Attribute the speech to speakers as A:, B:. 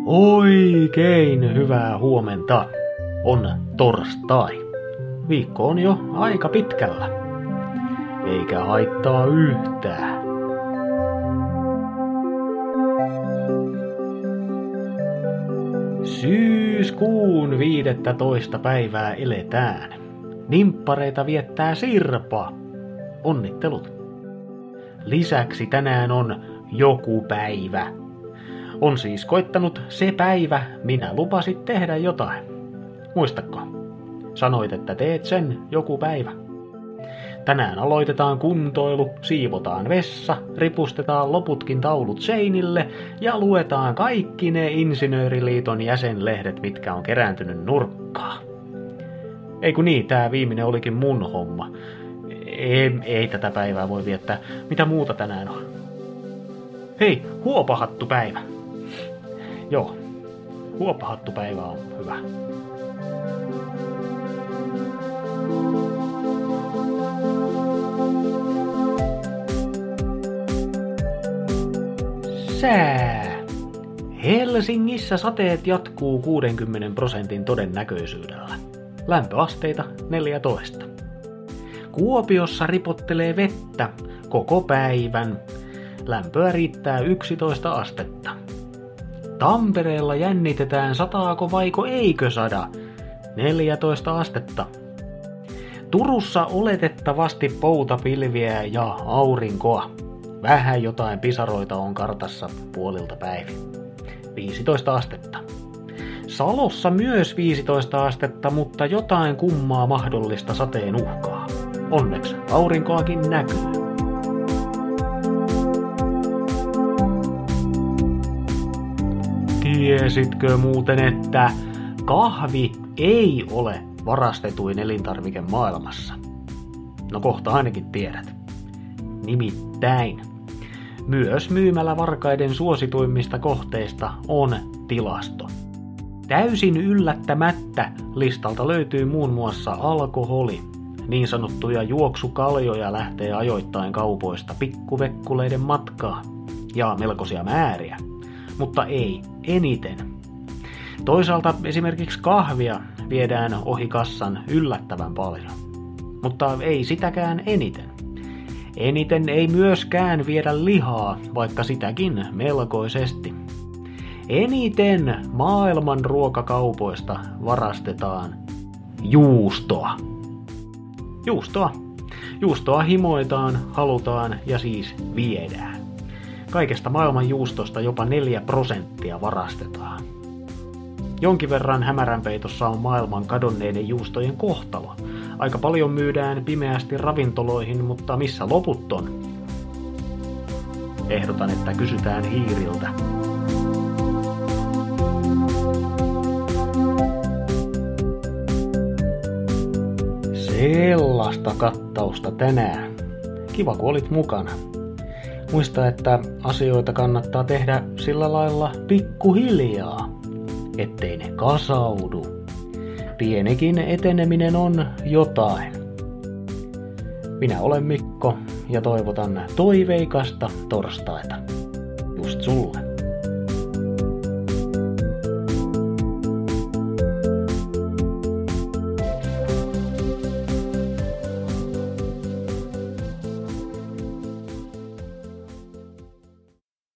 A: Oikein hyvää huomenta. On torstai. Viikko on jo aika pitkällä. Eikä haittaa yhtään. Syyskuun 15. päivää eletään. Nimppareita viettää Sirpa. Onnittelut. Lisäksi tänään on joku päivä. On siis koittanut se päivä, minä lupasit tehdä jotain. Muistatko? Sanoit, että teet sen joku päivä. Tänään aloitetaan kuntoilu, siivotaan vessa, ripustetaan loputkin taulut seinille ja luetaan kaikki ne Insinööriliiton jäsenlehdet, mitkä on kerääntynyt nurkkaan. Ei kun niin, tää viimeinen olikin mun homma. Ei tätä päivää voi viettää. Mitä muuta tänään on? Hei, huopahattupäivä. Joo, huopahattupäivä on hyvä. Sää. Helsingissä sateet jatkuu 60% todennäköisyydellä. Lämpöasteita 14. Kuopiossa ripottelee vettä koko päivän. Lämpöä riittää 11 astetta. Tampereella jännitetään, sataako vaiko eikö sada. 14 astetta. Turussa oletettavasti poutapilviä ja aurinkoa. Vähän jotain pisaroita on kartassa puolilta päivin. 15 astetta. Salossa myös 15 astetta, mutta jotain kummaa mahdollista sateen uhkaa. Onneksi aurinkoakin näkyy. Tiesitkö muuten, että kahvi ei ole varastetuin elintarvike maailmassa? No kohta ainakin tiedät. Nimittäin. Myös myymälävarkaiden suosituimmista kohteista on tilasto. Täysin yllättämättä listalta löytyy muun muassa alkoholi. Niin sanottuja juoksukaljoja lähtee ajoittain kaupoista pikkuvekkuleiden matkaa. Ja melkoisia määriä. Mutta ei eniten. Toisaalta esimerkiksi kahvia viedään ohi kassan yllättävän paljon. Mutta ei sitäkään eniten. Eniten ei myöskään viedä lihaa, vaikka sitäkin melkoisesti. Eniten maailman ruokakaupoista varastetaan juustoa. Juustoa himoitaan, halutaan ja siis viedään. Kaikesta maailman juustosta jopa 4% varastetaan. Jonkin verran hämäränpeitossa on maailman kadonneiden juustojen kohtalo. Aika paljon myydään pimeästi ravintoloihin, mutta missä loput on? Ehdotan, että kysytään hiiriltä. Sellaista kattausta tänään. Kiva, kun olit mukana. Muista, että asioita kannattaa tehdä sillä lailla pikkuhiljaa, ettei ne kasaudu. Pienikin eteneminen on jotain. Minä olen Mikko ja toivotan toiveikasta torstaita. Just sulle.